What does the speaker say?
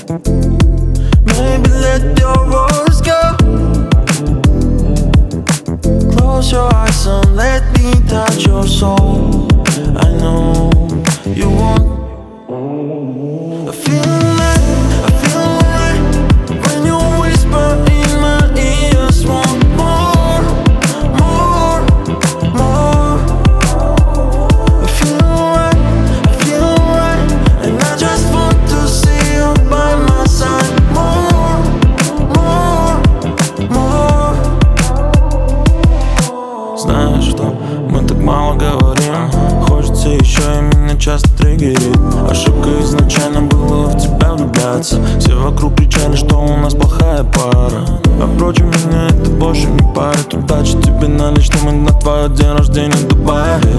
Maybe let your words go. Close your eyes and let me touch your soul. I know you want. I feel right when you whisper in my ears. Want more, more, more. I feel right, and I just want to see you by my side. More, more, more. Знаешь что, мы так мало говорим. Хочется еще, и меня часто триггерит. Ошибка изначально была в тебя влюбляться. Все вокруг кричали, что у нас плохая пара. А впрочем, меня это больше не парит. Удачи тебе на личном и на твой день рождения в Дубае.